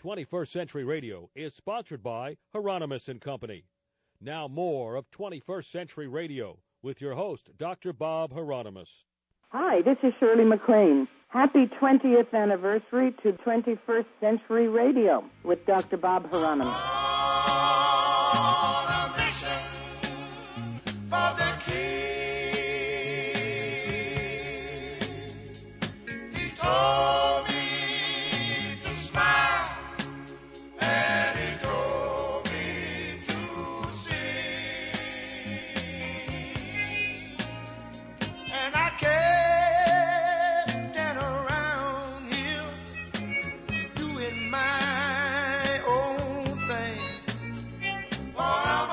21st Century Radio is sponsored by Hieronymus and Company. Now more of 21st Century Radio with your host, Dr. Bob Hieronymus. Hi, this is Shirley MacLaine. Happy 20th anniversary to 21st Century Radio with Dr. Bob Hieronymus. On a mission for the King. He told me to smile, and he told me to sing. And I kept around here doing my own thing. For I'm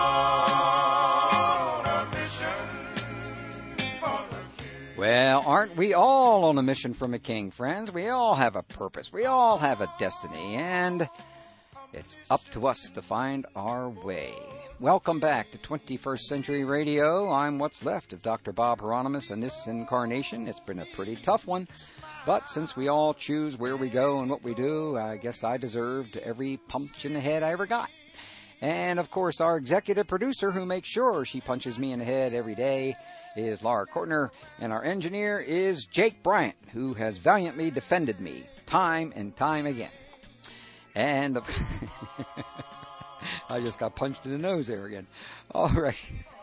on a mission for the King. Well, aren't we all on a mission from a king, friends? We all have a purpose. We all have a destiny, and it's up to us to find our way. Welcome back to 21st Century Radio. I'm what's left of Dr. Bob Hieronymus in this incarnation. It's been a pretty tough one, but since we all choose where we go and what we do, I guess I deserved every punch in the head I ever got. And, of course, our executive producer, who makes sure she punches me in the head every day, is Laura Kortner. And our engineer is Jake Bryant, who has valiantly defended me time and time again. And I just got punched in the nose there again. All right.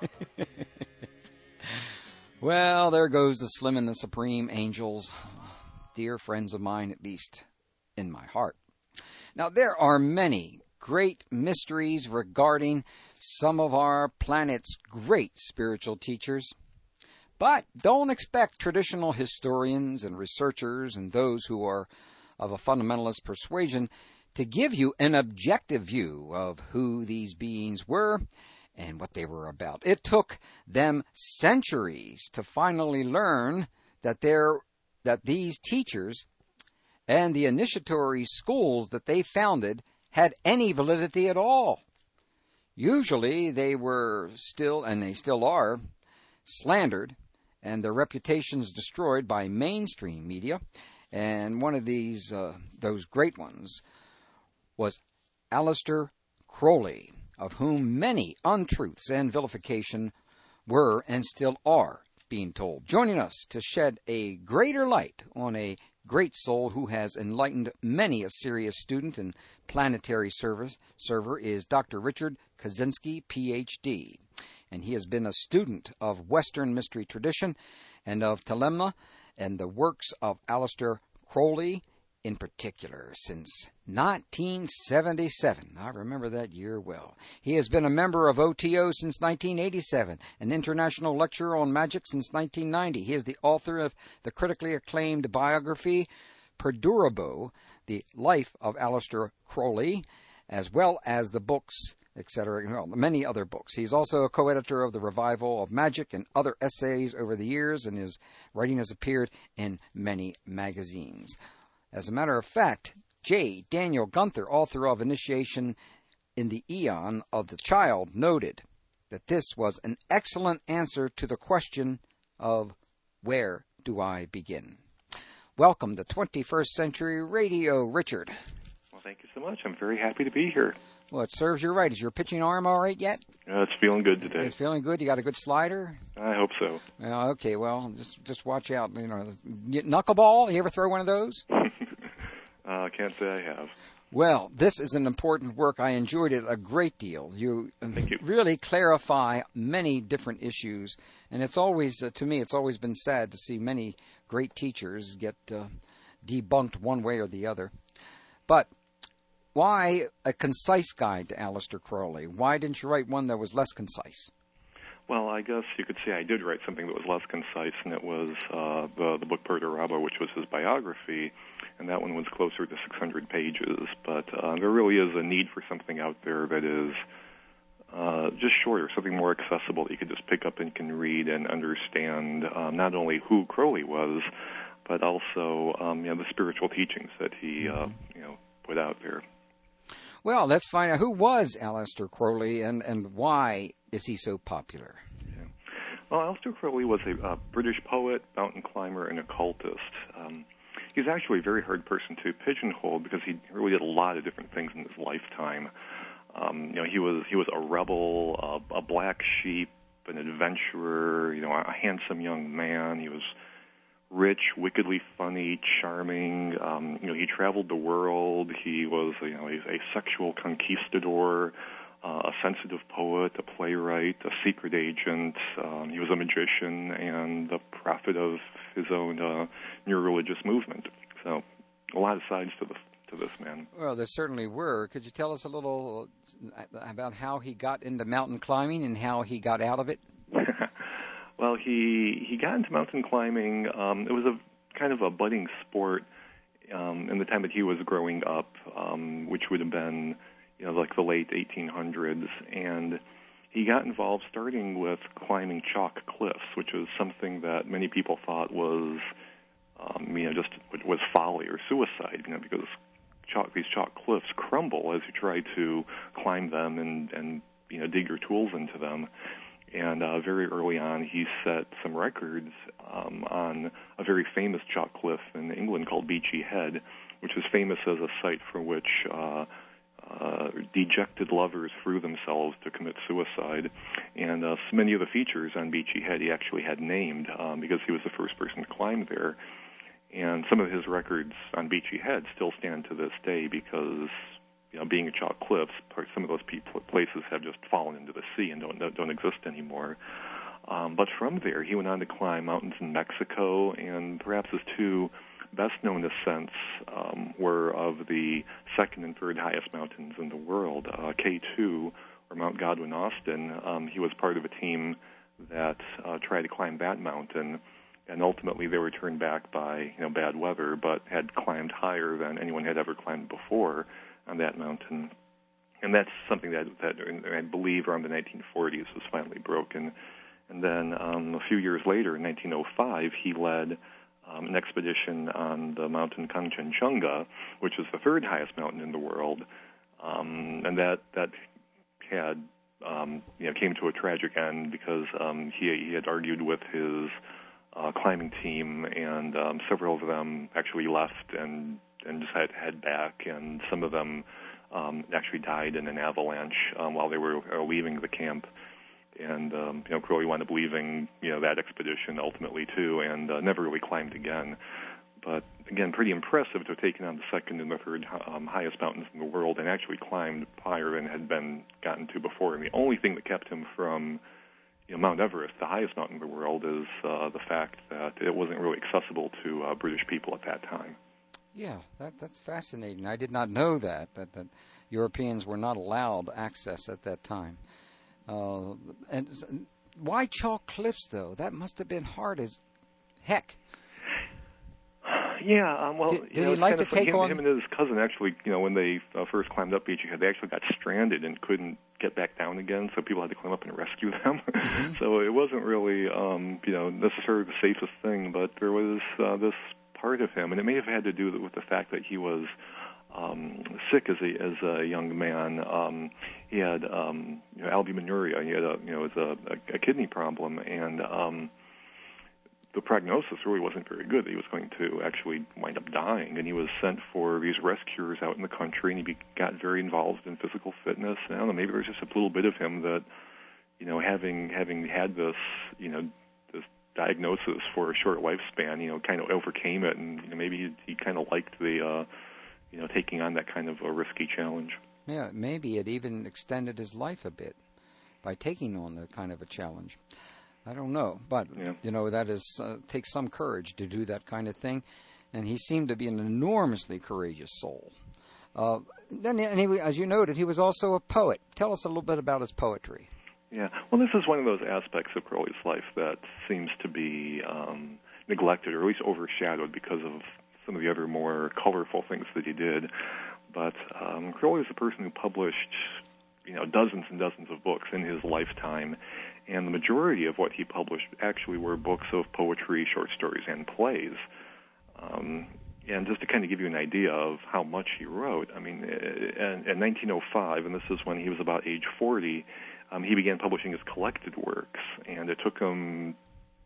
Well, there goes the Slim and the Supreme Angels, dear friends of mine, at least in my heart. Now, there are many great mysteries regarding some of our planet's great spiritual teachers. But don't expect traditional historians and researchers and those who are of a fundamentalist persuasion to give you an objective view of who these beings were and what they were about. It took them centuries to finally learn that these teachers and the initiatory schools that they founded had any validity at all. Usually they were still, and they still are, slandered and their reputations destroyed by mainstream media. And one of these, those great ones, was Aleister Crowley, of whom many untruths and vilification were and still are being told. Joining us to shed a greater light on a great soul who has enlightened many a serious student and planetary server is Dr. Richard Kaczynski, Ph.D., and he has been a student of Western mystery tradition and of Thelema and the works of Aleister Crowley in particular since 1977. I remember that year well. He has been a member of OTO since 1987, an international lecturer on magic since 1990. He is the author of the critically acclaimed biography Perdurabo, The Life of Aleister Crowley, as well as the books, etc., well, many other books. He's also a co-editor of The Revival of Magic and other essays over the years, and his writing has appeared in many magazines. As a matter of fact, J. Daniel Gunther, author of Initiation in the Aeon of the Child, noted that this was an excellent answer to the question of where do I begin? Welcome to 21st Century Radio, Richard. Well, thank you so much. I'm very happy to be here. Well, it serves you right. Is your pitching arm all right yet? It's feeling good today. It's feeling good? You got a good slider? I hope so. Okay, well, just watch out. You know, knuckleball, you ever throw one of those? I can't say I have. Well, this is an important work. I enjoyed it a great deal. Thank you. Really clarify many different issues, and it's always, to me, it's always been sad to see many great teachers get debunked one way or the other. But why a concise guide to Aleister Crowley? Why didn't you write one that was less concise? Well, I guess you could say I did write something that was less concise, and it was the book Perdurabo, which was his biography, and that one was closer to 600 pages. But there really is a need for something out there that is just shorter, something more accessible that you could just pick up and can read and understand not only who Crowley was, but also the spiritual teachings that he put out there. Well, let's find out who was Aleister Crowley and why is he so popular? Well, Aleister Crowley was a British poet, mountain climber, and occultist. he's actually a very hard person to pigeonhole because he really did a lot of different things in his lifetime. He was a rebel, a black sheep, an adventurer, a handsome young man. He was rich, wickedly funny, charming. He traveled the world. He was, a sexual conquistador, a sensitive poet, a playwright, a secret agent. He was a magician and the prophet of his own new religious movement. So, a lot of sides to this man. Well, there certainly were. Could you tell us a little about how he got into mountain climbing and how he got out of it? Well, he got into mountain climbing. It was a kind of a budding sport in the time that he was growing up, which would have been, like the late 1800s. And he got involved starting with climbing chalk cliffs, which was something that many people thought was, was folly or suicide, because these chalk cliffs crumble as you try to climb them and dig your tools into them. And very early on, he set some records on a very famous chalk cliff in England called Beachy Head, which is famous as a site from which dejected lovers threw themselves to commit suicide. And so many of the features on Beachy Head he actually had named because he was the first person to climb there. And some of his records on Beachy Head still stand to this day because, being a chalk cliffs, some of those places have just fallen into the sea and don't exist anymore. But from there, he went on to climb mountains in Mexico, and perhaps his two best-known ascents were of the second and third highest mountains in the world, K2, or Mount Godwin-Austen. He was part of a team that tried to climb that mountain, and ultimately they were turned back by bad weather, but had climbed higher than anyone had ever climbed before on that mountain. And that's something that I believe around the 1940s was finally broken. And then a few years later, in 1905, he led an expedition on the mountain Kanchenjunga, which is the third highest mountain in the world. And that had came to a tragic end because he had argued with his climbing team, and several of them actually left and just had to head back, and some of them actually died in an avalanche while they were leaving the camp. And Crowley wound up leaving that expedition ultimately too, and never really climbed again. But again, pretty impressive to have taken on the second and the third highest mountains in the world, and actually climbed higher than had been gotten to before. And the only thing that kept him from Mount Everest, the highest mountain in the world, is the fact that it wasn't really accessible to British people at that time. Yeah, that's fascinating. I did not know that Europeans were not allowed access at that time. And why chalk cliffs, though? That must have been hard as heck. Yeah, well, did he like to take on? Him and his cousin actually, when they first climbed up Beachy Head, they actually got stranded and couldn't get back down again, so people had to climb up and rescue them. Mm-hmm. So it wasn't really, necessarily the safest thing, but there was this part of him, and it may have had to do with the fact that he was sick as a young man. He had albuminuria. He had a kidney problem, and the prognosis really wasn't very good. He was going to actually wind up dying, and he was sent for these rescuers out in the country, and he got very involved in physical fitness. And I don't know, maybe there's just a little bit of him that, having had this, this diagnosis for a short lifespan, kind of overcame it, and maybe he kind of liked the, taking on that kind of a risky challenge. Yeah, maybe it even extended his life a bit by taking on that kind of a challenge. I don't know, but, that is takes some courage to do that kind of thing, and he seemed to be an enormously courageous soul. Then, as you noted, he was also a poet. Tell us a little bit about his poetry. Yeah, well, this is one of those aspects of Crowley's life that seems to be neglected, or at least overshadowed, because of some of the other more colorful things that he did. But Crowley was a person who published, dozens and dozens of books in his lifetime, and the majority of what he published actually were books of poetry, short stories, and plays. And just to kind of give you an idea of how much he wrote, I mean, in 1905, and this is when he was about age 40, he began publishing his collected works, and it took him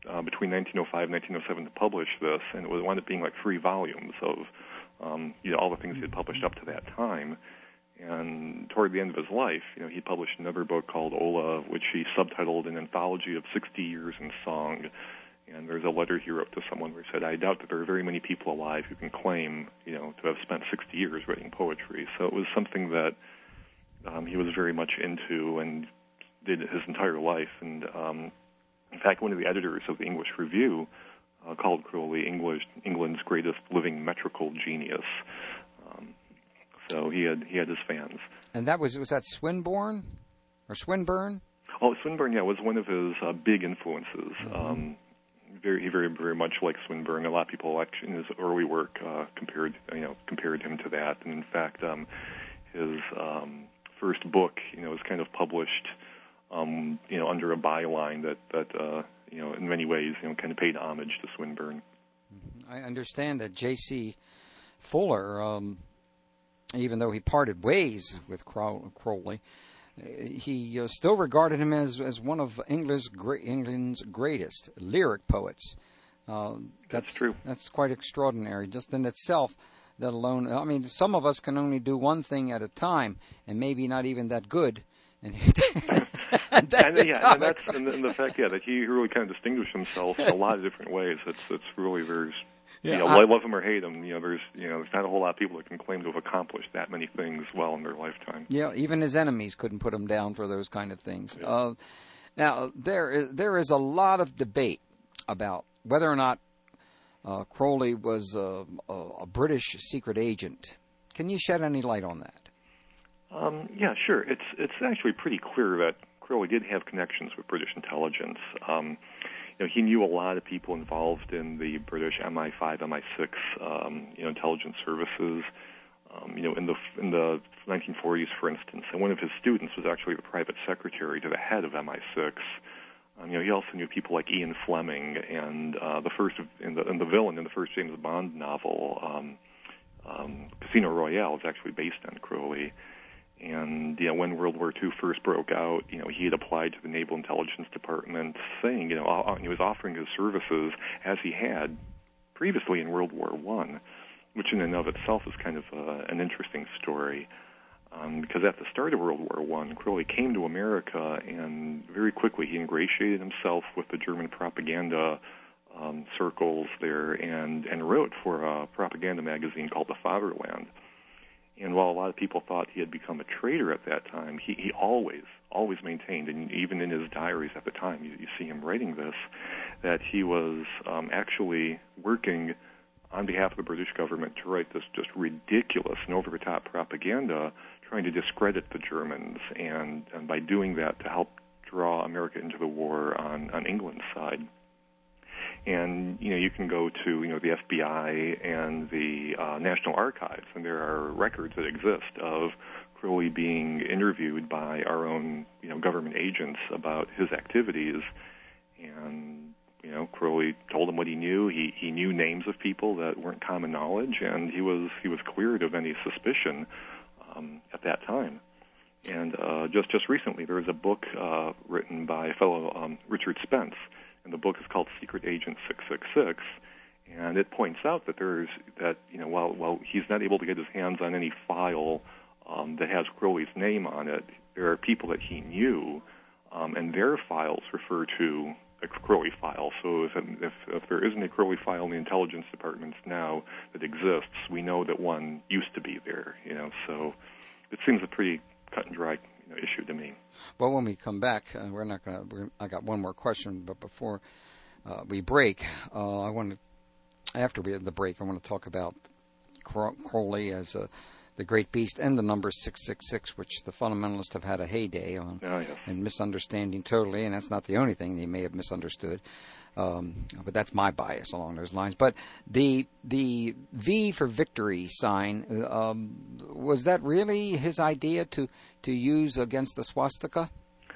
between 1905 and 1907 to publish this, and it wound up being like 3 volumes of all the things he had published up to that time. And toward the end of his life, he published another book called Ola, which he subtitled An Anthology of 60 Years in Song. And there's a letter he wrote to someone where he said, I doubt that there are very many people alive who can claim, to have spent 60 years writing poetry. So it was something that he was very much into and did his entire life. And in fact, one of the editors of the English Review called Crowley England's greatest living metrical genius. So he had his fans. And was that Swinburne or Swinburne? Oh, Swinburne, was one of his big influences. Mm-hmm. He very, very much like Swinburne. A lot of people in his early work compared him to that. And in fact, his first book, was kind of published, under a byline that in many ways, kind of paid homage to Swinburne. I understand that J.C. Fuller, even though he parted ways with Crowley, he still regarded him as one of England's greatest lyric poets. That's true. That's quite extraordinary, just in itself. Let alone, I mean, some of us can only do one thing at a time, and maybe not even that good. And and the fact, that he really kind of distinguished himself in a lot of different ways. It's really very. Love him or hate him, there's not a whole lot of people that can claim to have accomplished that many things well in their lifetime. Yeah, even his enemies couldn't put him down for those kind of things. Yeah. Now, there is a lot of debate about whether or not Crowley was a British secret agent. Can you shed any light on that? Yeah, sure. It's actually pretty clear that Crowley did have connections with British intelligence. He knew a lot of people involved in the British MI5, MI6, intelligence services. In the 1940s, for instance, and one of his students was actually the private secretary to the head of MI6. He also knew people like Ian Fleming and the villain in the first James Bond novel, Casino Royale, is actually based on Crowley. And when World War II first broke out, he had applied to the Naval Intelligence Department, saying, he was offering his services as he had previously in World War I, which in and of itself is kind of an interesting story. Because at the start of World War I, Crowley came to America, and very quickly he ingratiated himself with the German propaganda circles there, and wrote for a propaganda magazine called The Fatherland. And while a lot of people thought he had become a traitor at that time, he always maintained, and even in his diaries at the time, you see him writing this, that he was actually working on behalf of the British government to write this just ridiculous and over-the-top propaganda, trying to discredit the Germans, and by doing that to help draw America into the war on England's side. And, you can go to, the FBI and the National Archives, and there are records that exist of Crowley being interviewed by our own, government agents about his activities. And, Crowley told them what he knew. He knew names of people that weren't common knowledge, and he was cleared of any suspicion at that time. And just recently, there was a book written by a fellow Richard Spence, and the book is called Secret Agent 666, and it points out that while he's not able to get his hands on any file that has Crowley's name on it, there are people that he knew, and their files refer to a Crowley file. So if there isn't a Crowley file in the intelligence departments now that exists, we know that one used to be there. So it seems a pretty cut and dry issue to me. Well, when we come back, I got one more question, but before we break, after we have the break, I want to talk about Crowley as the great beast and the number 666, which the fundamentalists have had a heyday on, and misunderstanding totally, and that's not the only thing they may have misunderstood. But that's my bias along those lines. But the V for victory sign, was that really his idea to use against the swastika?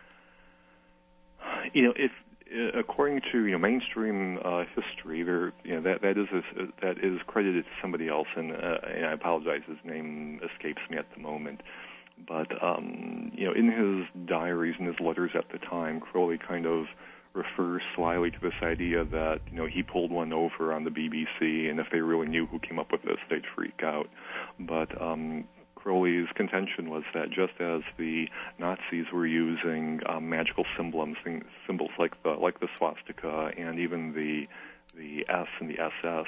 If according to mainstream history, there that is credited to somebody else, and I apologize, his name escapes me at the moment. But in his diaries and his letters at the time, Crowley kind of refers slyly to this idea that, he pulled one over on the BBC, and if they really knew who came up with this, they'd freak out. But Crowley's contention was that just as the Nazis were using magical symbols like the swastika and even the S and the SS,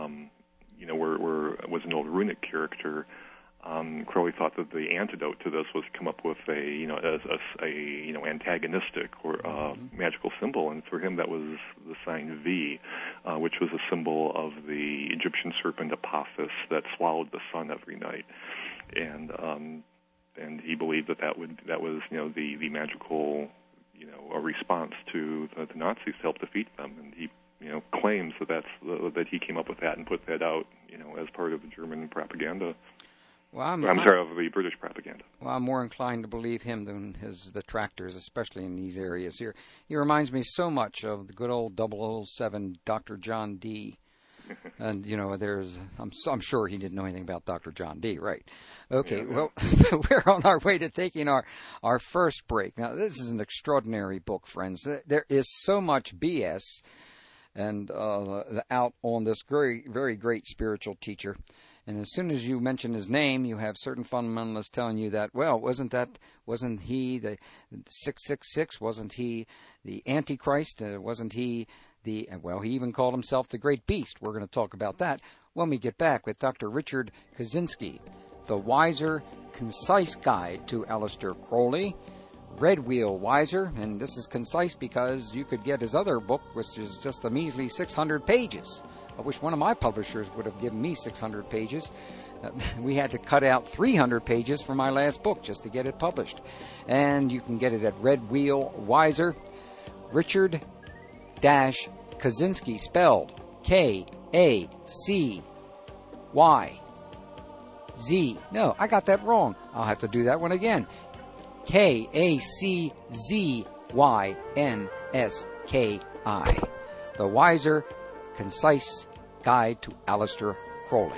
was an old runic character. Crowley thought that the antidote to this was to come up with a antagonistic or magical symbol, and for him that was the sign V, which was a symbol of the Egyptian serpent Apophis that swallowed the sun every night, and he believed that was the magical a response to the Nazis to help defeat them, and he claims that he came up with that and put that out as part of the German propaganda. Well, of the British propaganda. Well, I'm more inclined to believe him than his detractors, especially in these areas here. He reminds me so much of the good old 007 Dr. John Dee. And, I'm sure he didn't know anything about Dr. John Dee, right? Okay, yeah. Well, we're on our way to taking our first break. Now, this is an extraordinary book, friends. There is so much BS and out on this very, very great spiritual teacher. And as soon as you mention his name, you have certain fundamentalists telling you that, well, wasn't he the 666? Wasn't he the Antichrist? Wasn't he he even called himself the Great Beast. We're going to talk about that when we get back with Dr. Richard Kaczynski, The Wiser, Concise Guide to Aleister Crowley, Red Wheel Wiser, and this is concise because you could get his other book, which is just a measly 600 pages. I wish one of my publishers would have given me 600 pages. We had to cut out 300 pages for my last book just to get it published. And you can get it at Red Wheel Wiser. Richard Kaczynski, spelled Kaczynz. No, I got that wrong. I'll have to do that one again. Kaczynski. The Wiser, Concise Guide to Aleister Crowley.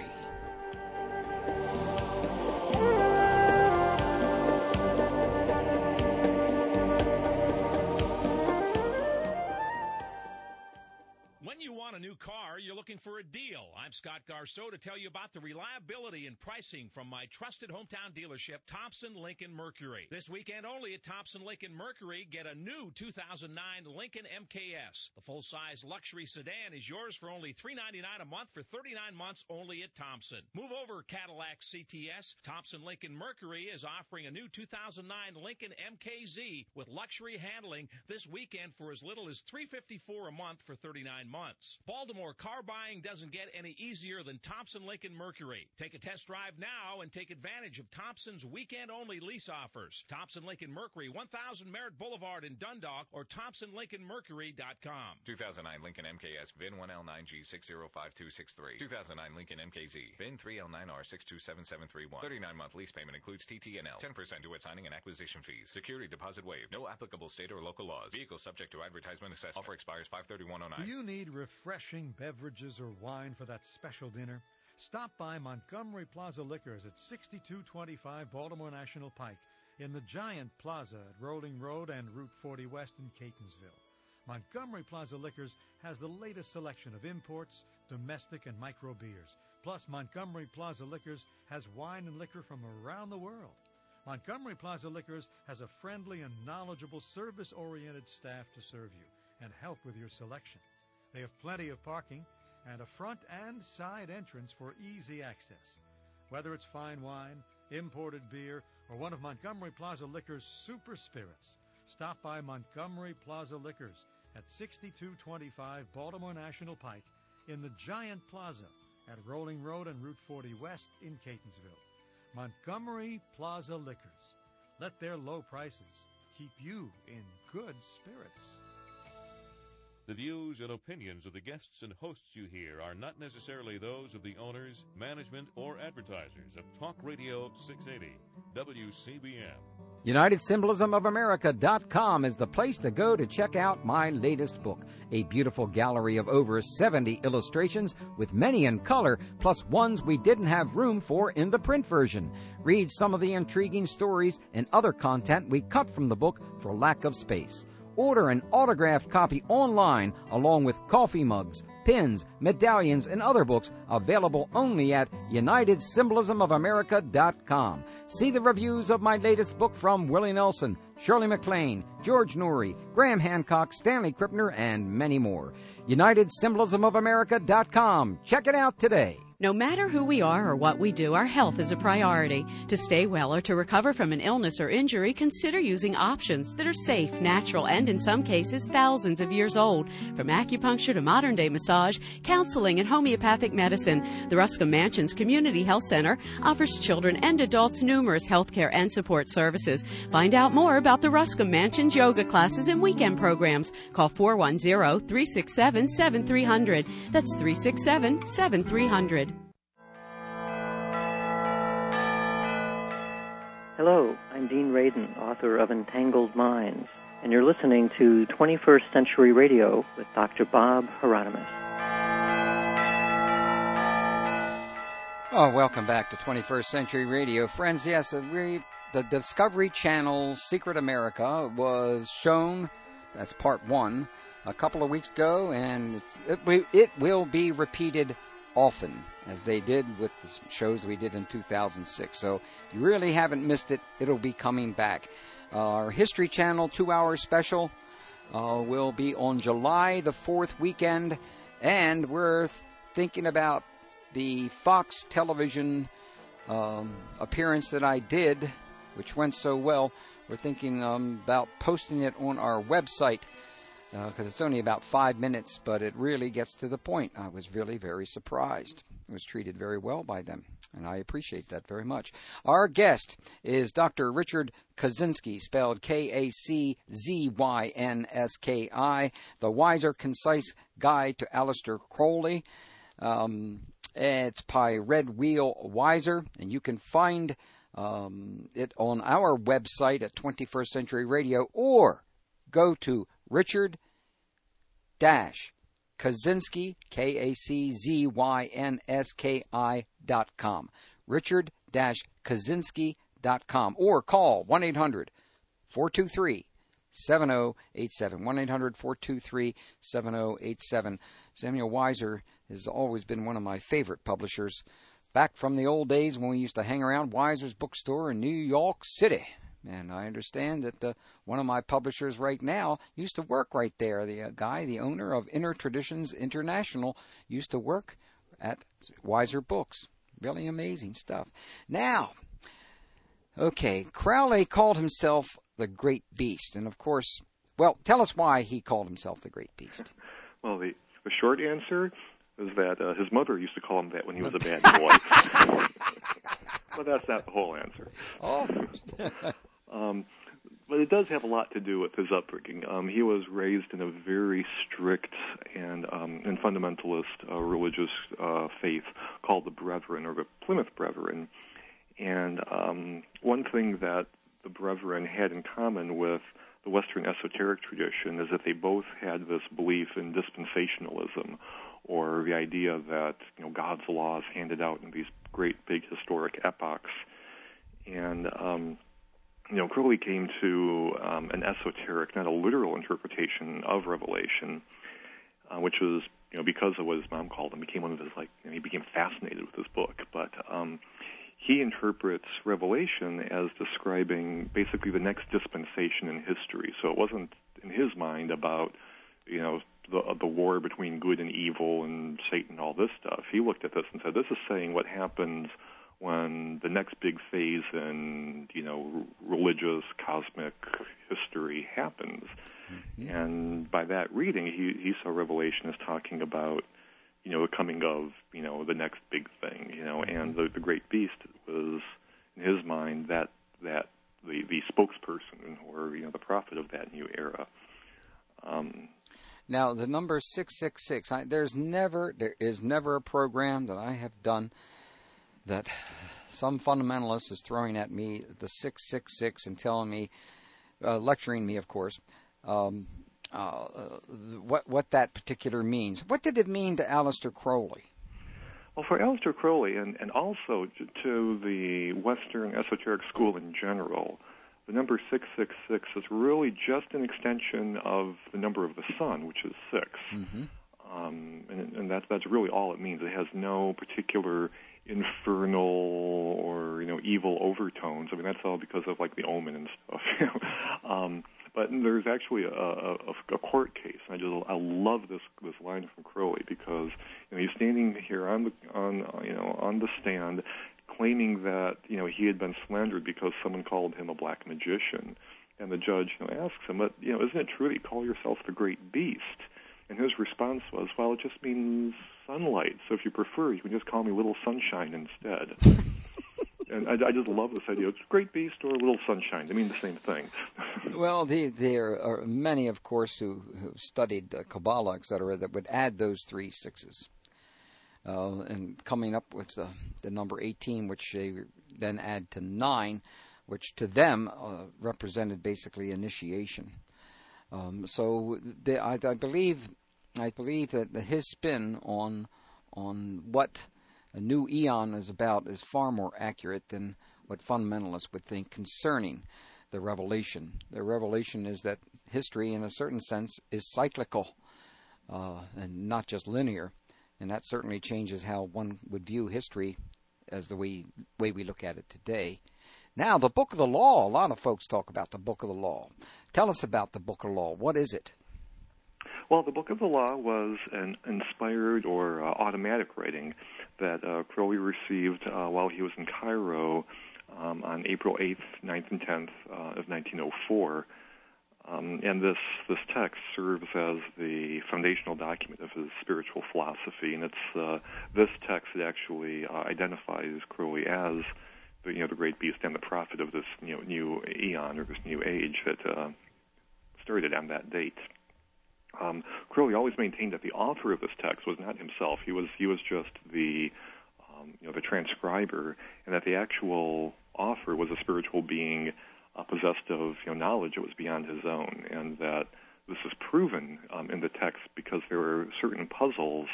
A new car, you're looking for a deal. I'm Scott Garceau to tell you about the reliability and pricing from my trusted hometown dealership, Thompson Lincoln Mercury. This weekend only at Thompson Lincoln Mercury, get a new 2009 Lincoln MKS. The full-size luxury sedan is yours for only $399 a month for 39 months only at Thompson. Move over Cadillac CTS. Thompson Lincoln Mercury is offering a new 2009 Lincoln MKZ with luxury handling this weekend for as little as $354 a month for 39 months. Baltimore car buying doesn't get any easier than Thompson Lincoln Mercury. Take a test drive now and take advantage of Thompson's weekend-only lease offers. Thompson Lincoln Mercury, 1000 Merritt Boulevard in Dundalk, or ThompsonLincolnMercury.com. 2009 Lincoln MKS, VIN 1L9G605263. 2009 Lincoln MKZ, VIN 3L9R627731. 39-month lease payment includes TT&L. 10% due at signing and acquisition fees. Security deposit waived. No applicable state or local laws. Vehicle subject to advertisement assessment. Offer expires 5/31/09. Do you need refreshing beverages or wine for that special dinner? Stop by Montgomery Plaza Liquors at 6225 Baltimore National Pike in the Giant Plaza at Rolling Road and Route 40 West in Catonsville. Montgomery Plaza Liquors has the latest selection of imports, domestic, and micro beers. Plus, Montgomery Plaza Liquors has wine and liquor from around the world. Montgomery Plaza Liquors has a friendly and knowledgeable service-oriented staff to serve you and help with your selection. They have plenty of parking and a front and side entrance for easy access. Whether it's fine wine, imported beer, or one of Montgomery Plaza Liquors' super spirits, stop by Montgomery Plaza Liquors at 6225 Baltimore National Pike in the Giant Plaza at Rolling Road and Route 40 West in Catonsville. Montgomery Plaza Liquors. Let their low prices keep you in good spirits. The views and opinions of the guests and hosts you hear are not necessarily those of the owners, management, or advertisers of Talk Radio 680, WCBM. UnitedSymbolismOfAmerica.com is the place to go to check out my latest book, a beautiful gallery of over 70 illustrations with many in color, plus ones we didn't have room for in the print version. Read some of the intriguing stories and other content we cut from the book for lack of space. Order an autographed copy online along with coffee mugs, pins, medallions, and other books available only at UnitedSymbolismOfAmerica.com. See the reviews of my latest book from Willie Nelson, Shirley MacLaine, George Noory, Graham Hancock, Stanley Krippner, and many more. UnitedSymbolismOfAmerica.com. Check it out today. No matter who we are or what we do, our health is a priority. To stay well or to recover from an illness or injury, consider using options that are safe, natural, and in some cases thousands of years old. From acupuncture to modern-day massage, counseling, and homeopathic medicine, the Ruscombe Mansions Community Health Center offers children and adults numerous health care and support services. Find out more about the Ruscombe Mansions yoga classes and weekend programs. Call 410-367-7300. That's 367-7300. Hello, I'm Dean Radin, author of Entangled Minds, and you're listening to 21st Century Radio with Dr. Bob Hieronymus. Oh, welcome back to 21st Century Radio. Friends, yes, the Discovery Channel's Secret America was shown, that's part one, a couple of weeks ago, and it will be repeated often, as they did with the shows we did in 2006. So you really haven't missed it. It'll be coming back. Our History Channel 2-hour special will be on July the 4th weekend, and we're thinking about the Fox television appearance that I did, which went so well. We're thinking about posting it on our website, because it's only about 5 minutes, but it really gets to the point. I was really very surprised. I was treated very well by them, and I appreciate that very much. Our guest is Dr. Richard Kaczynski, spelled Kaczynski, The Wiser, Concise Guide to Aleister Crowley. It's by Red Wheel Wiser, and you can find it on our website at 21st Century Radio, or go to Richard Kaczynski, KACZYNSKI.com. Richard-Kaczynski.com, or call 1-800-423-7087. 1-800-423-7087. Samuel Weiser has always been one of my favorite publishers, back from the old days when we used to hang around Weiser's bookstore in New York City. And I understand that one of my publishers right now used to work right there. The guy, the owner of Inner Traditions International, used to work at Weiser Books. Really amazing stuff. Now, okay, Crowley called himself the Great Beast. And, of course, well, tell us why he called himself the Great Beast. Well, the short answer is that his mother used to call him that when he was a bad boy. But that's not the whole answer. Oh. But it does have a lot to do with his upbringing. He was raised in a very strict and fundamentalist religious faith called the Brethren, or the Plymouth Brethren. And one thing that the Brethren had in common with the Western esoteric tradition is that they both had this belief in dispensationalism, or the idea that God's laws handed out in these great big historic epochs. And Crowley came to an esoteric, not a literal interpretation of Revelation, which was, because of what his mom called him, became one of his, he became fascinated with this book. But he interprets Revelation as describing basically the next dispensation in history. So it wasn't, in his mind, about, the war between good and evil and Satan, all this stuff. He looked at this and said, this is saying what happens when the next big phase in, religious, cosmic history happens. Mm-hmm. And by that reading, he saw Revelation as talking about, the coming of, the next big thing, and the Great Beast was, in his mind, that the spokesperson, or, the prophet of that new era. Now, the number 666, there is never a program that I have done that some fundamentalist is throwing at me the 666 and telling me, lecturing me, of course, what that particular means. What did it mean to Aleister Crowley? Well, for Aleister Crowley, and also to the Western esoteric school in general, the number 666 is really just an extension of the number of the sun, which is 6. Mm-hmm. And that's really all it means. It has no particular infernal or evil overtones. I mean, that's all because of like the Omen and stuff. But there's actually a court case. I love this line from Crowley because he's standing here on the stand, claiming that he had been slandered because someone called him a black magician, and the judge asks him, "But isn't it true that you call yourself the Great Beast?" And his response was, "Well, it just means sunlight. So if you prefer, you can just call me Little Sunshine instead." And I just love this idea. It's Great Beast or Little Sunshine. They mean the same thing. Well, there are many, of course, who studied Kabbalah, etc., that would add those 3 6s. And coming up with the number 18, which they then add to 9, which to them represented basically initiation. So I believe that his spin on what a new eon is about is far more accurate than what fundamentalists would think concerning the revelation. The revelation is that history, in a certain sense, is cyclical and not just linear, and that certainly changes how one would view history as the way we look at it today. Now, the Book of the Law. A lot of folks talk about the Book of the Law. Tell us about the Book of the Law. What is it? Well, the Book of the Law was an inspired or automatic writing that Crowley received while he was in Cairo on April 8th, 9th, and 10th of 1904. And this text serves as the foundational document of his spiritual philosophy. And it's this text that actually identifies Crowley as the great beast and the prophet of this new eon or this new age that started on that date. Crowley always maintained that the author of this text was not himself. He was just the transcriber, and that the actual author was a spiritual being possessed of knowledge that was beyond his own, and that this is proven in the text because there are certain puzzles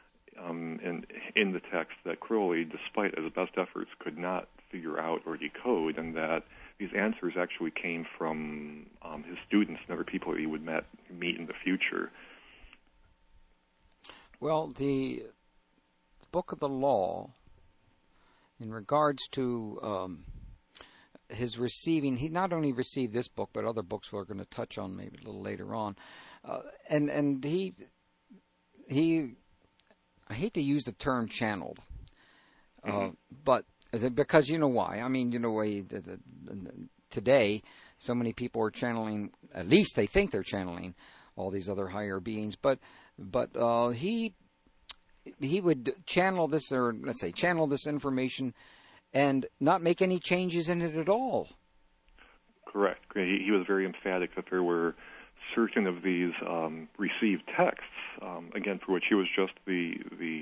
in the text that Crowley, despite his best efforts, could not figure out or decode, and that these answers actually came from his students and other people that he would meet in the future. Well, the Book of the Law, in regards to his receiving, he not only received this book, but other books we're going to touch on maybe a little later on. And he, I hate to use the term channeled, but because you know why. I mean, today so many people are channeling, at least they think they're channeling all these other higher beings, but he would channel this, or let's say channel this information and not make any changes in it at all. Correct. He was very emphatic that there were certain of these received texts, again, for which he was just the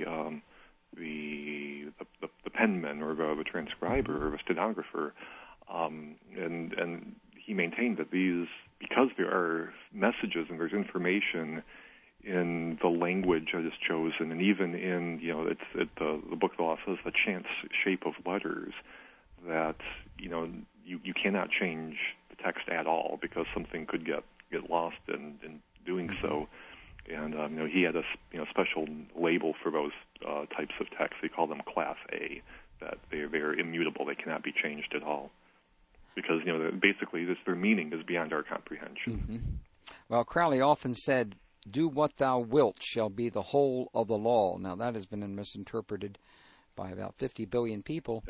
penman or the transcriber or the stenographer, and he maintained that these, because there are messages and there's information in the language that is chosen, and even in the Book of the Law says the chance shape of letters, that you cannot change the text at all because something could get lost in doing so. And he had a special label for those types of texts. He called them Class A, that they're immutable; they cannot be changed at all, because basically their meaning is beyond our comprehension. Mm-hmm. Well, Crowley often said, "Do what thou wilt shall be the whole of the law." Now that has been misinterpreted by about 50 billion people.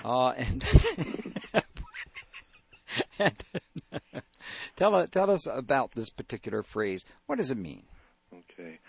Yes. And tell us about this particular phrase. What does it mean? Okay.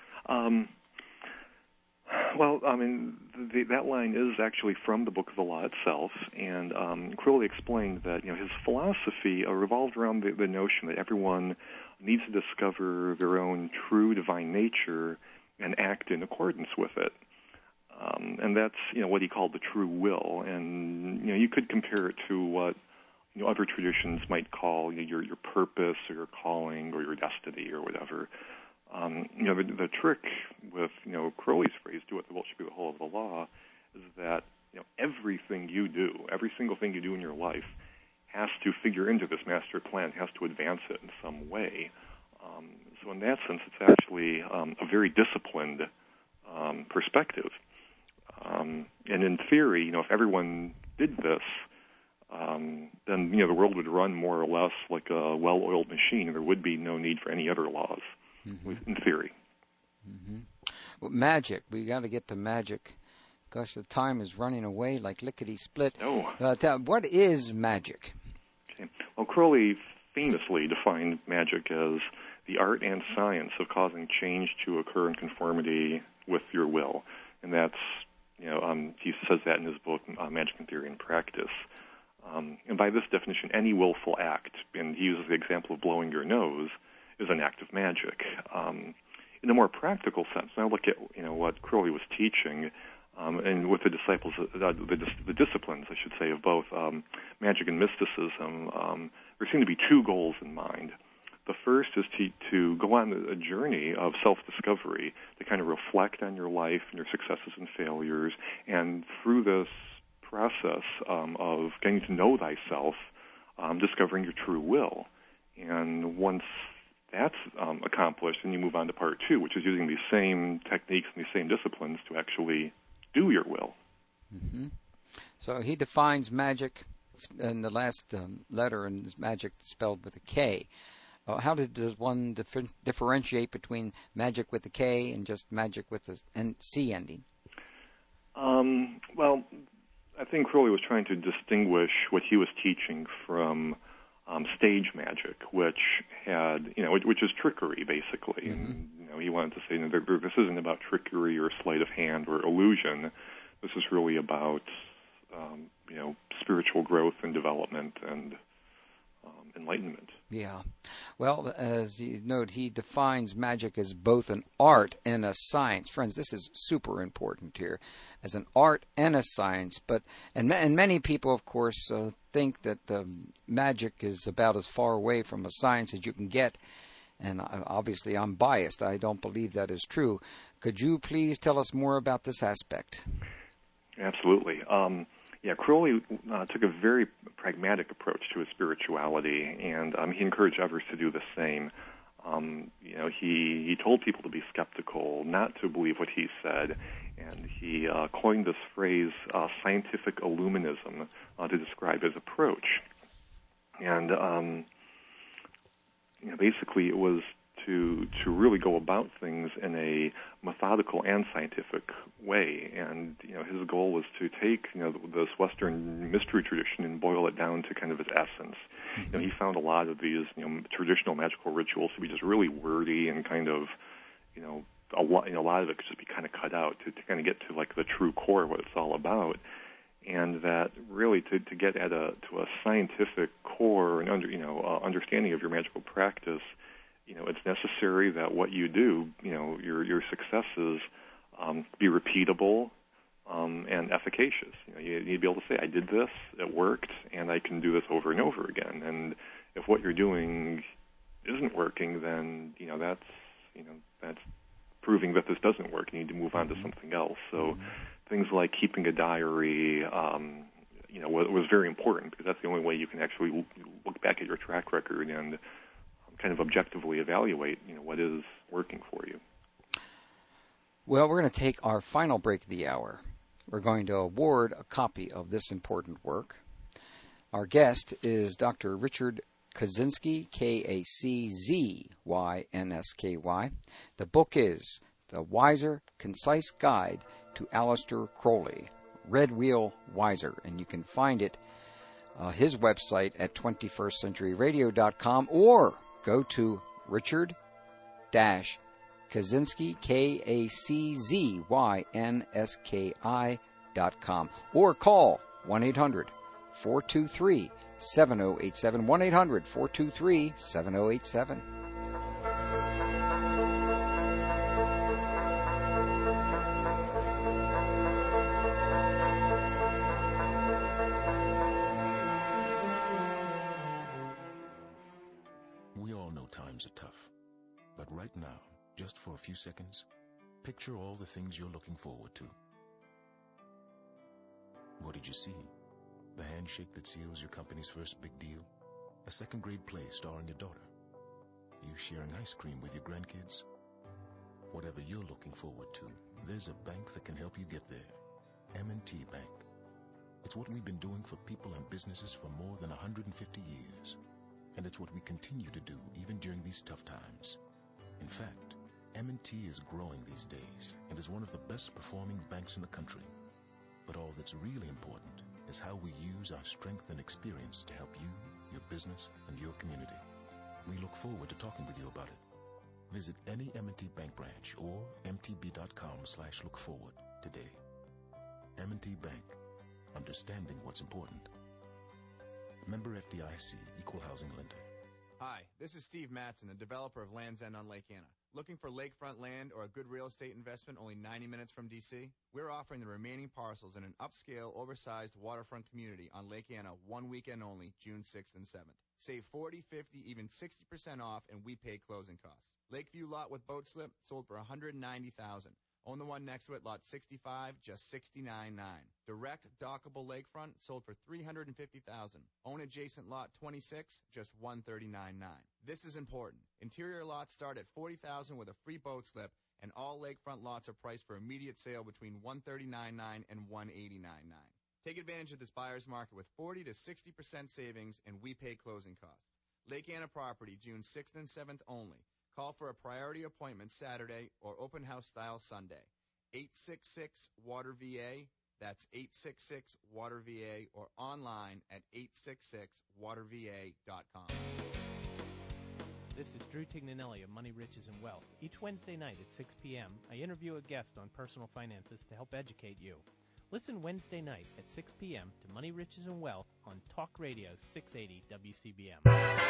Well, I mean, that line is actually from the Book of the Law itself, and Crowley explained that his philosophy revolved around the notion that everyone needs to discover their own true divine nature and act in accordance with it. And that's what he called the true will, and you could compare it to what other traditions might call your purpose or your calling or your destiny or whatever. The trick with Crowley's phrase, "Do what thou wilt shall be the whole of the law," is that everything you do, every single thing you do in your life, has to figure into this master plan, has to advance it in some way. So in that sense, it's actually a very disciplined perspective. And in theory, if everyone did this, then the world would run more or less like a well-oiled machine, and there would be no need for any other laws, in theory. Well, magic. We got to get to magic. Gosh, the time is running away like lickety-split. What is magic? Okay. Well, Crowley famously defined magic as the art and science of causing change to occur in conformity with your will. And that's, he says that in his book, Magic in Theory and Practice. And by this definition, any willful act, and he uses the example of blowing your nose, is an act of magic. In a more practical sense, now look at what Crowley was teaching, and with the disciples, the disciplines, I should say, of both magic and mysticism, there seem to be two goals in mind. The first is to go on a journey of self-discovery, to kind of reflect on your life and your successes and failures, and through this process of getting to know thyself, discovering your true will. And once that's accomplished, then you move on to part two, which is using these same techniques and these same disciplines to actually do your will. So he defines magic in the last letter, and is magic spelled with a K. How does one differentiate between magic with a K and just magic with a C ending? Well, I think Crowley was trying to distinguish what he was teaching from stage magic, which had, which is trickery, basically. And, he wanted to say, this isn't about trickery or sleight of hand or illusion. This is really about, spiritual growth and development and enlightenment. Yeah. Well, as you note, he defines magic as both an art and a science. Friends, this is super important here, as an art and a science. And many people, of course, think that magic is about as far away from a science as you can get. And obviously, I'm biased. I don't believe that is true. Could you please tell us more about this aspect? Absolutely. Crowley took a very pragmatic approach to his spirituality, and he encouraged others to do the same. He told people to be skeptical, not to believe what he said, and he coined this phrase, scientific illuminism, to describe his approach. And basically it was to really go about things in a methodical and scientific way. And, his goal was to take, this Western mystery tradition and boil it down to kind of its essence. He found a lot of these, traditional magical rituals to be just really wordy and kind of, a lot of it could just be kind of cut out to kind of get to like the true core of what it's all about. And that really to get at to a scientific core and understanding of your magical practice, it's necessary that what you do, your successes, be repeatable and efficacious. You need to be able to say, I did this, it worked, and I can do this over and over again. And if what you're doing isn't working, then that's proving that this doesn't work. You need to move on to something else. So things like keeping a diary, was very important, because that's the only way you can actually look back at your track record and kind of objectively evaluate, what is working for you. Well, we're going to take our final break of the hour. We're going to award a copy of this important work. Our guest is Dr. Richard Kaczynski, Kaczynski. The book is The Wiser, Concise Guide to Aleister Crowley, Red Wheel Wiser, and you can find it, his website at 21stcenturyradio.com, or go to Richard-Kaczynski, KACZYNSKI.com, or call 1-800-423-7087, 1-800-423-7087. We all know times are tough, but right now, just for a few seconds, picture all the things you're looking forward to. What did you see? The handshake that seals your company's first big deal? A second-grade play starring your daughter? You sharing ice cream with your grandkids? Whatever you're looking forward to, there's a bank that can help you get there. M&T Bank. It's what we've been doing for people and businesses for more than 150 years. And it's what we continue to do even during these tough times. In fact, M&T is growing these days and is one of the best performing banks in the country. But all that's really important is how we use our strength and experience to help you, your business, and your community. We look forward to talking with you about it. Visit any M&T Bank branch or mtb.com/lookforward today. M&T Bank. Understanding what's important. Member FDIC, Equal Housing Lender. Hi, this is Steve Mattson, the developer of Land's End on Lake Anna. Looking for lakefront land or a good real estate investment only 90 minutes from D.C.? We're offering the remaining parcels in an upscale, oversized waterfront community on Lake Anna 1 weekend only, June 6th and 7th. Save 40, 50, even 60% off, and we pay closing costs. Lakeview lot with boat slip sold for $190,000. Own the one next to it, lot 65, just $69,900. Direct dockable lakefront sold for $350,000. Own adjacent lot 26, just $139,900. This is important. Interior lots start at $40,000 with a free boat slip, and all lakefront lots are priced for immediate sale between $139,900 and $189,900. Take advantage of this buyer's market with 40 to 60% savings, and we pay closing costs. Lake Anna property, June 6th and 7th only. Call for a priority appointment Saturday or open house style Sunday. 866-WATER-VA. That's 866-WATER-VA, or online at 866waterva.com. This is Drew Tignanelli of Money, Riches, and Wealth. Each Wednesday night at 6 p.m., I interview a guest on personal finances to help educate you. Listen Wednesday night at 6 p.m. to Money, Riches, and Wealth on Talk Radio 680 WCBM.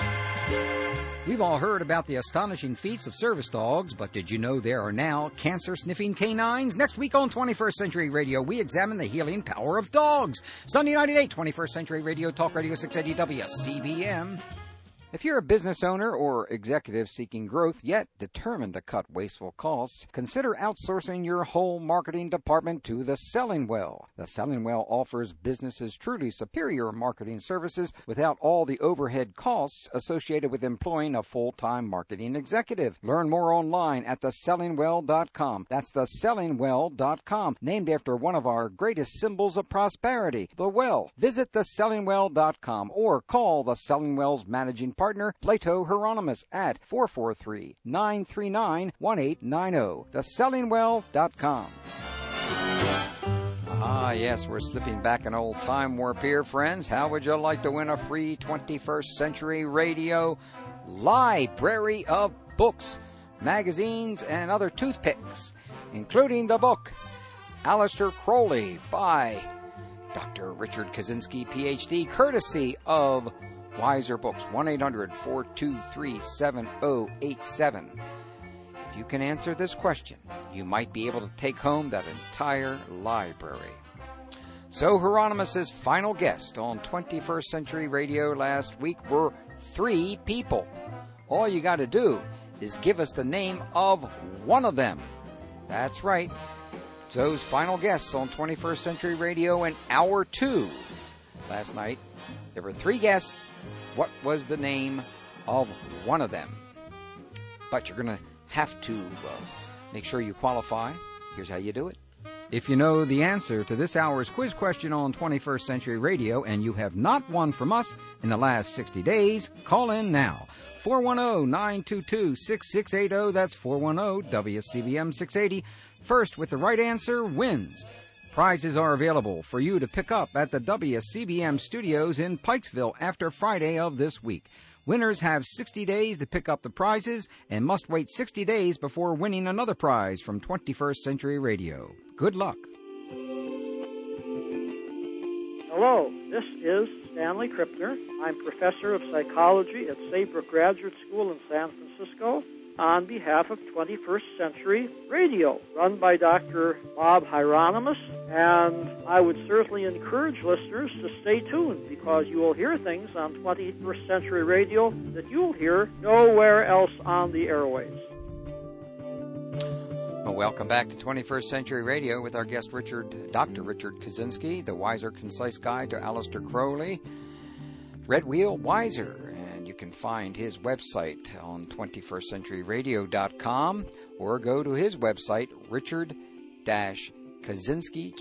We've all heard about the astonishing feats of service dogs, but did you know there are now cancer-sniffing canines? Next week on 21st Century Radio, we examine the healing power of dogs. Sunday night at 8, 21st Century Radio, Talk Radio 680 WCBM. If you're a business owner or executive seeking growth yet determined to cut wasteful costs, consider outsourcing your whole marketing department to The Selling Well. The Selling Well offers businesses truly superior marketing services without all the overhead costs associated with employing a full-time marketing executive. Learn more online at thesellingwell.com. That's thesellingwell.com, named after one of our greatest symbols of prosperity, the well. Visit thesellingwell.com or call The Selling Well's managing partner, Plato Hieronymus, at 443-939-1890. thesellingwell.com. Ah, yes, we're slipping back an old time warp here, friends. How would you like to win a free 21st Century Radio library of books, magazines, and other toothpicks, including the book Aleister Crowley by Dr. Richard Kaczynski, Ph.D., courtesy of Wiser Books, 1-800-423-7087. If you can answer this question, you might be able to take home that entire library. So Hieronymus's final guest on 21st Century Radio last week were 3 people. All you got to do is give us the name of one of them. That's right. Zoe's final guests on 21st Century Radio in Hour 2. Last night, there were 3 guests. What was the name of one of them? But you're going to have to make sure you qualify. Here's how you do it. If you know the answer to this hour's quiz question on 21st Century Radio and you have not won from us in the last 60 days, call in now. 410-922-6680. That's 410-WCBM-680. First with the right answer wins. Prizes are available for you to pick up at the WCBM studios in Pikesville after Friday of this week. Winners have 60 days to pick up the prizes and must wait 60 days before winning another prize from 21st Century Radio. Good luck. Hello, this is Stanley Krippner. I'm professor of psychology at Saybrook Graduate School in San Francisco on behalf of 21st Century Radio, run by Dr. Bob Hieronymus, and I would certainly encourage listeners to stay tuned because you will hear things on 21st Century Radio that you'll hear nowhere else on the airwaves. welcome back to 21st Century Radio with our guest Dr. Richard Kaczynski, The Wiser Concise Guide to Aleister Crowley, Red Wheel Wiser. And you can find his website on 21stcenturyradio.com or go to his website, Richard-Kaczynski,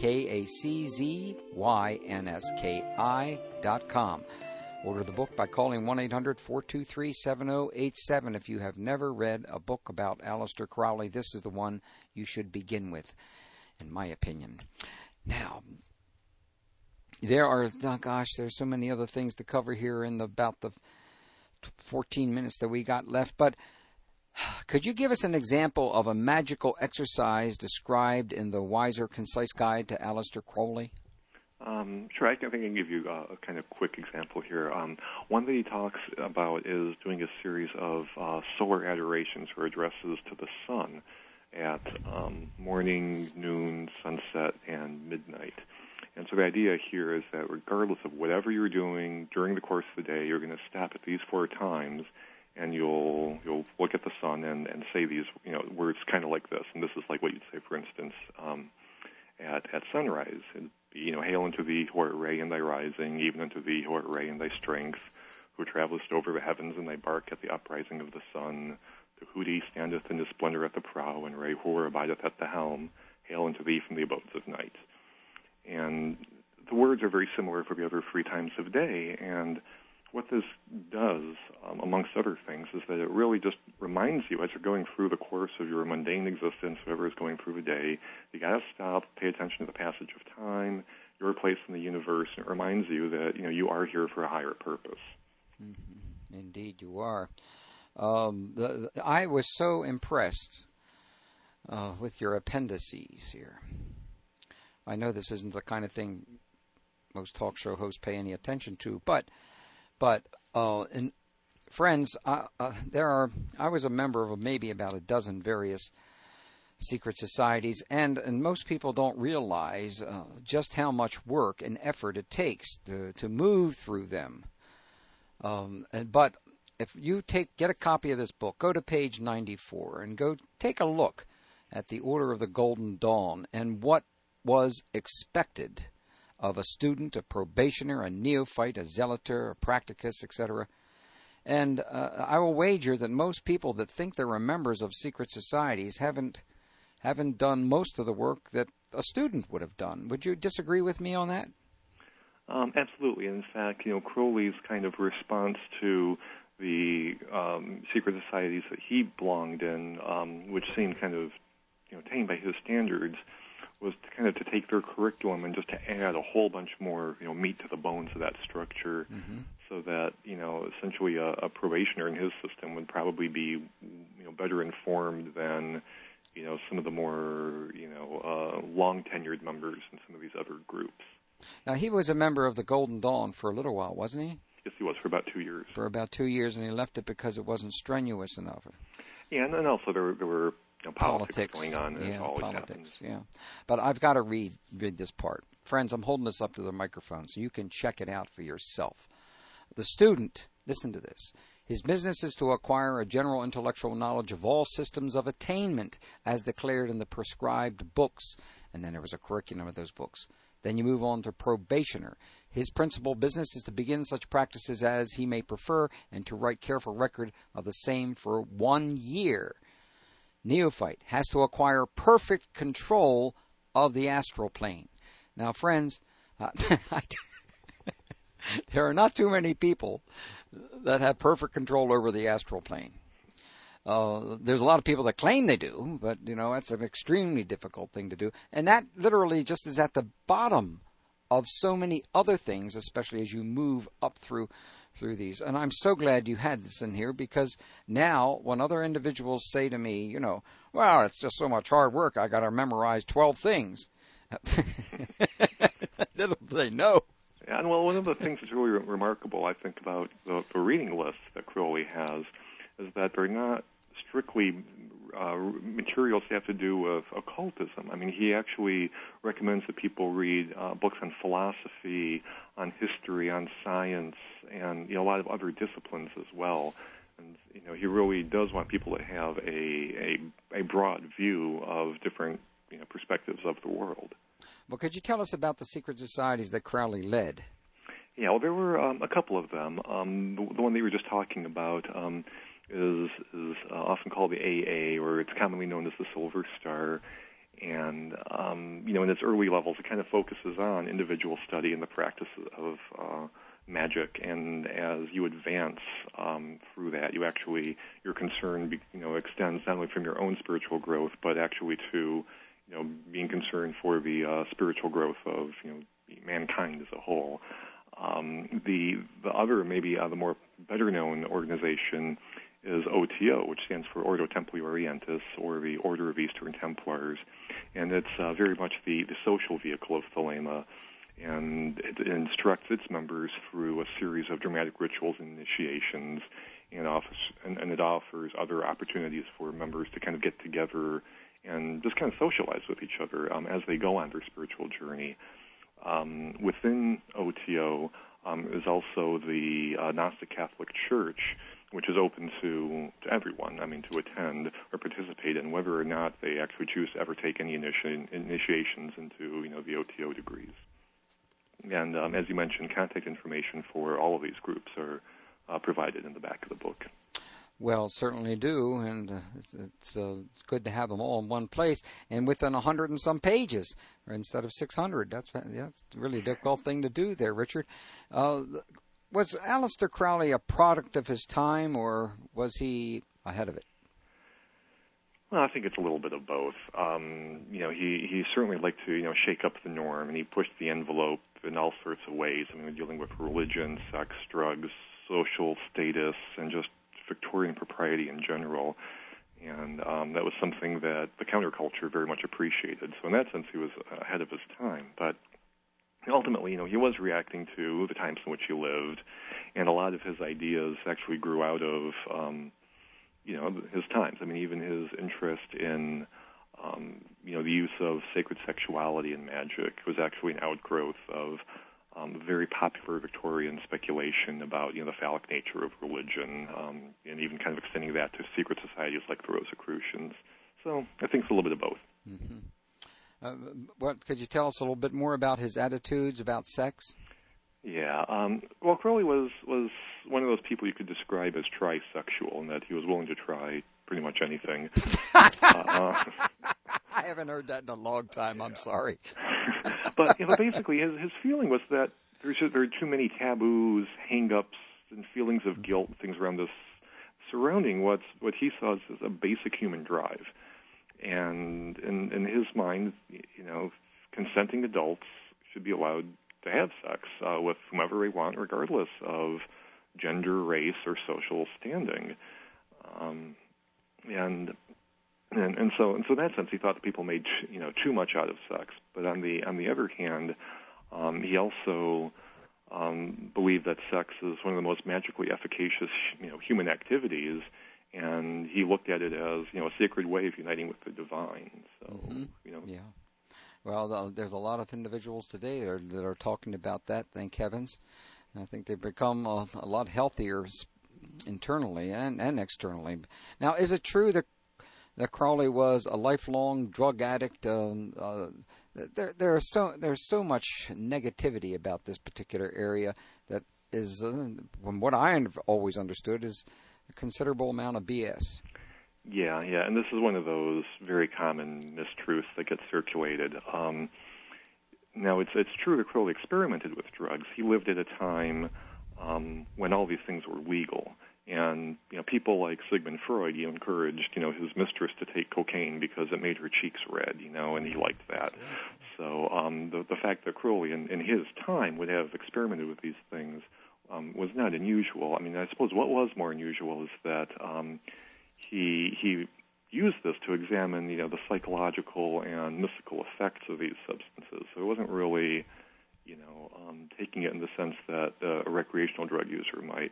KACZYNSKI.com. Order the book by calling 1-800-423-7087. If you have never read a book about Aleister Crowley, this is the one you should begin with, in my opinion. Now, there's so many other things to cover here in about the 14 minutes that we got left, but could you give us an example of a magical exercise described in the Wiser Concise Guide to Aleister Crowley? Sure, I think I can give you a kind of quick example here. One that he talks about is doing a series of solar adorations or addresses to the sun at morning, noon, sunset, and midnight. And so the idea here is that regardless of whatever you're doing during the course of the day, you're going to stop at these 4 times, and you'll look at the sun and say these words kind of like this. And this is like what you'd say, for instance, at sunrise. Hail unto thee, who art ray in thy rising, even unto thee, who art ray in thy strength, who travellest over the heavens in thy bark at the uprising of the sun. The Hooty standeth in his splendor at the prow, and Ray Hor abideth at the helm. Hail unto thee from the abodes of night. And the words are very similar for the other 3 times of day, and what this does, amongst other things, is that it really just reminds you as you're going through the course of your mundane existence, whatever is going through the day, you got to stop, pay attention to the passage of time, your place in the universe, and it reminds you that you are here for a higher purpose. Mm-hmm. Indeed, you are. I was so impressed with your appendices here. I know this isn't the kind of thing most talk show hosts pay any attention to, but friends, I was a member of maybe about a dozen various secret societies, and most people don't realize just how much work and effort it takes to move through them. But if you get a copy of this book, go to page 94 and go take a look at the Order of the Golden Dawn and what was expected of a student, a probationer, a neophyte, a zealoter, a practicus, etc. And I will wager that most people that think they're members of secret societies haven't done most of the work that a student would have done. Would you disagree with me on that? Absolutely. In fact, Crowley's kind of response to the secret societies that he belonged in, which seemed kind of tame by his standards, was to take their curriculum and just to add a whole bunch more meat to the bones of that structure, so that essentially a probationer in his system would probably be better informed than some of the more long tenured members in some of these other groups. Now, he was a member of the Golden Dawn for a little while, wasn't he? Yes, he was, for about 2 years. For about 2 years, and he left it because it wasn't strenuous enough. Yeah, and also there were politics going on. And yeah, always politics. happens. Yeah, but I've got to read this part, friends. I'm holding this up to the microphone so you can check it out for yourself. The student, listen to this. His business is to acquire a general intellectual knowledge of all systems of attainment as declared in the prescribed books. And then there was a curriculum of those books. Then you move on to probationer. His principal business is to begin such practices as he may prefer and to write careful record of the same for 1 year. Neophyte has to acquire perfect control of the astral plane. Now, friends, there are not too many people that have perfect control over the astral plane. There's a lot of people that claim they do, but, that's an extremely difficult thing to do. And that literally just is at the bottom of so many other things, especially as you move up through these. And I'm so glad you had this in here, because now when other individuals say to me, well, it's just so much hard work, I got to memorize 12 things. Little do they know. Yeah, and one of the things that's really remarkable, I think, about the reading list that Crowley has is that they're not strictly materials that have to do with occultism. I mean, he actually recommends that people read books on philosophy, on history, on science, and a lot of other disciplines as well. And he really does want people to have a broad view of different perspectives of the world. Well, could you tell us about the secret societies that Crowley led? Yeah, well, there were a couple of them. The one that you were just talking about is often called the AA, or it's commonly known as the Silver Star. And, in its early levels, it kind of focuses on individual study and the practice of magic. And as you advance through that, your concern, extends not only from your own spiritual growth, but actually to, being concerned for the spiritual growth of, mankind as a whole. The other, maybe the more better-known organization is OTO, which stands for Ordo Templi Orientis, or the Order of Eastern Templars. And it's very much the social vehicle of Thelema, and it instructs its members through a series of dramatic rituals and initiations, and it offers other opportunities for members to kind of get together and just kind of socialize with each other as they go on their spiritual journey. Within OTO is also the Gnostic Catholic Church, which is open to everyone, to attend or participate in, whether or not they actually choose to ever take any initiations into, the OTO degrees. And as you mentioned, contact information for all of these groups are provided in the back of the book. Well, certainly do, and it's good to have them all in one place, and within 100 and some pages, or instead of 600. That's really a difficult thing to do there, Richard. Was Aleister Crowley a product of his time, or was he ahead of it? Well, I think it's a little bit of both. He certainly liked to, shake up the norm, and he pushed the envelope in all sorts of ways. Dealing with religion, sex, drugs, social status, and just Victorian propriety in general. And that was something that the counterculture very much appreciated. So in that sense, he was ahead of his time. But ultimately, he was reacting to the times in which he lived, and a lot of his ideas actually grew out of, his times. Even his interest in, the use of sacred sexuality and magic was actually an outgrowth of very popular Victorian speculation about, the phallic nature of religion, and even kind of extending that to secret societies like the Rosicrucians. So I think it's a little bit of both. Mm-hmm. Could you tell us a little bit more about his attitudes about sex? Yeah. Well, Crowley was one of those people you could describe as trisexual, in that he was willing to try pretty much anything. I haven't heard that in a long time. I'm sorry. But basically, his feeling was that there are too many taboos, hang-ups, and feelings of guilt and things around this, surrounding what he saw as a basic human drive. And in his mind, consenting adults should be allowed to have sex with whomever they want, regardless of gender, race, or social standing. And so in that sense, he thought that people made too much out of sex. But on the other hand, he also believed that sex is one of the most magically efficacious human activities, and he looked at it as a sacred way of uniting with the divine. So yeah. Well, there's a lot of individuals today that are talking about that. Thank heavens. And I think they've become a lot healthier internally and externally. Now, is it true that Crowley was a lifelong drug addict? There's so much negativity about this particular area that is, from what I have always understood, is a considerable amount of BS. Yeah, and this is one of those very common mistruths that gets circulated. Now, it's true that Crowley experimented with drugs. He lived at a time when all these things were legal. And, people like Sigmund Freud, encouraged, his mistress to take cocaine because it made her cheeks red, and he liked that. So the fact that Crowley in his time would have experimented with these things was not unusual. I suppose what was more unusual is that he used this to examine, the psychological and mystical effects of these substances. So it wasn't really, taking it in the sense that a recreational drug user might.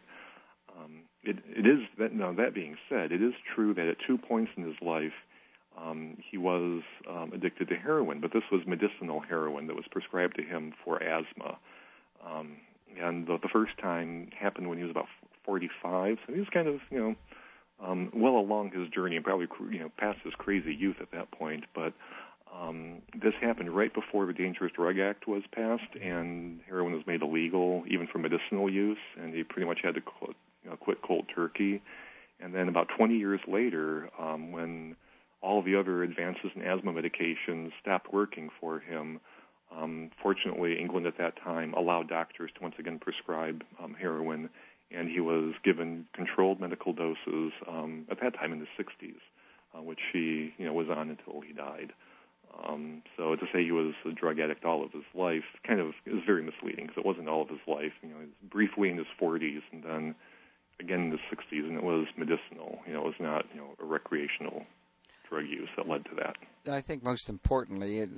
That being said, it is true that at 2 points in his life, he was addicted to heroin, but this was medicinal heroin that was prescribed to him for asthma. And the first time happened when he was about 45, so he was kind of, well along his journey and probably, past his crazy youth at that point. But this happened right before the Dangerous Drug Act was passed, and heroin was made illegal, even for medicinal use, and he pretty much had to quit cold turkey. And then about 20 years later, when all the other advances in asthma medications stopped working for him, fortunately, England at that time allowed doctors to once again prescribe heroin, and he was given controlled medical doses at that time in the 60s, which he was on until he died. So to say he was a drug addict all of his life kind of is very misleading, because it wasn't all of his life. He was briefly in his 40s and then again in the 60s, and it was medicinal. It was not a recreational drug use that led to that. I think most importantly,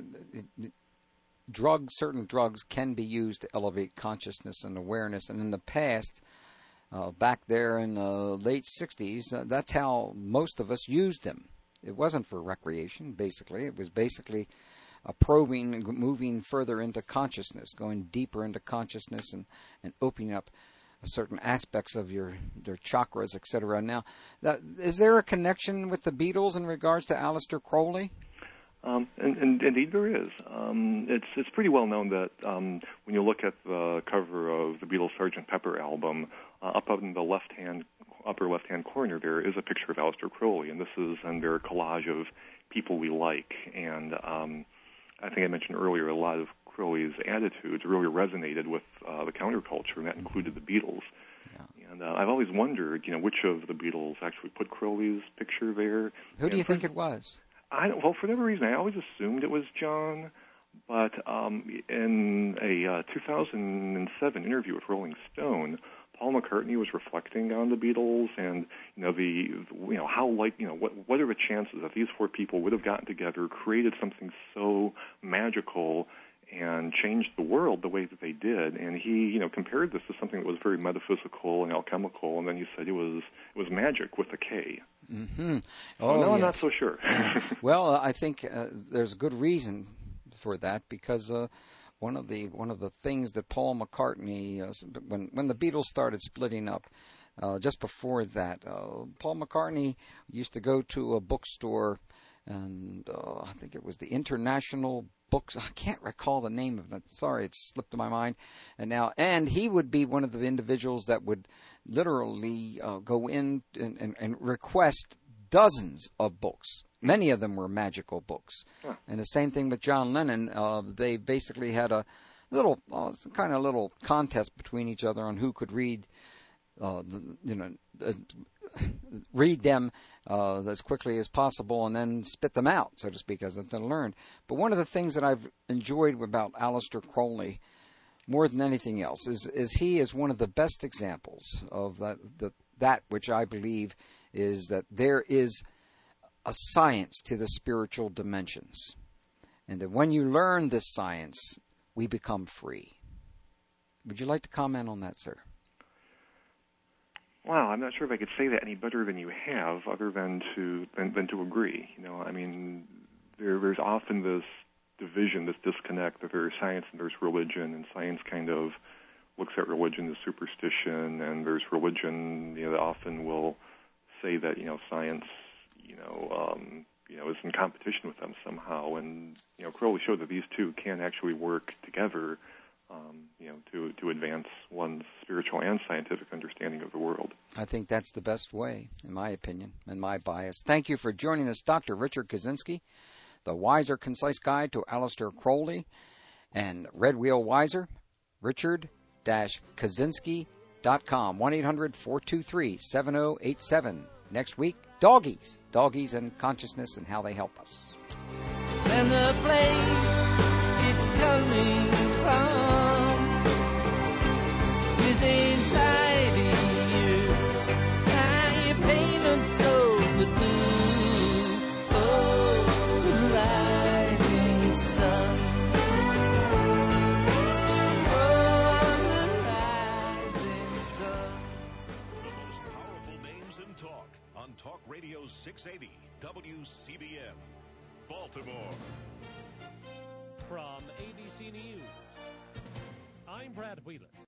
certain drugs can be used to elevate consciousness and awareness. And in the past, back there in the late 60s, that's how most of us used them. It wasn't for recreation, basically. It was basically a probing, moving further into consciousness, going deeper into consciousness and opening up certain aspects of their chakras, etc. Now, is there a connection with the Beatles in regards to Aleister Crowley? And indeed there is. It's pretty well known that when you look at the cover of the Beatles' Sgt. Pepper album, up in the upper left-hand corner there is a picture of Aleister Crowley, and this is in their collage of people we like. And I think I mentioned earlier, a lot of Crowley's attitudes really resonated with the counterculture, and that included the Beatles. Yeah. And I've always wondered, which of the Beatles actually put Crowley's picture there. Who do you think it was? Well, for whatever reason, I always assumed it was John, but in a 2007 interview with Rolling Stone, Paul McCartney was reflecting on the Beatles and what are the chances that these four people would have gotten together, created something so magical and changed the world the way that they did. And he compared this to something that was very metaphysical and alchemical, and then he said it was magic with a K. Mm-hmm. No, I'm not so sure. Well, I think there's a good reason for that, because one of the things that Paul McCartney, when the Beatles started splitting up, just before that, Paul McCartney used to go to a bookstore, and I think it was the International Books. I can't recall the name of it. Sorry, it slipped my mind. And he would be one of the individuals that would literally go in and request dozens of books. Many of them were magical books. Huh. And the same thing with John Lennon. They basically had a little contest between each other on who could read, read them as quickly as possible and then spit them out, so to speak, as they learned. But one of the things that I've enjoyed about Aleister Crowley more than anything else is he is one of the best examples of that which I believe is that there is a science to the spiritual dimensions, and that when you learn this science, we become free. Would you like to comment on that, sir? Well, I'm not sure if I could say that any better than you have, other than to agree. There's often this division, this disconnect that there's science and there's religion, and science kind of looks at religion as superstition, and there's religion, that often will say that, science, is in competition with them somehow. And, Crowley showed that these two can actually work together, to advance one's spiritual and scientific understanding of the world. I think that's the best way, in my opinion, and my bias. Thank you for joining us, Dr. Richard Kaczynski, the Wiser, Concise Guide to Aleister Crowley, and Red Wheel Wiser, Richard-Kaczynski.com, 1-800-423-7087. Next week, doggies and consciousness and how they help us. And the place it's coming from is inside you. Now your payments overdue. Oh, the rising sun. Oh, the rising sun. The most powerful names in talk on Talk Radio 680 WCBM, Baltimore. From ABC News, I'm Brad Wheeler.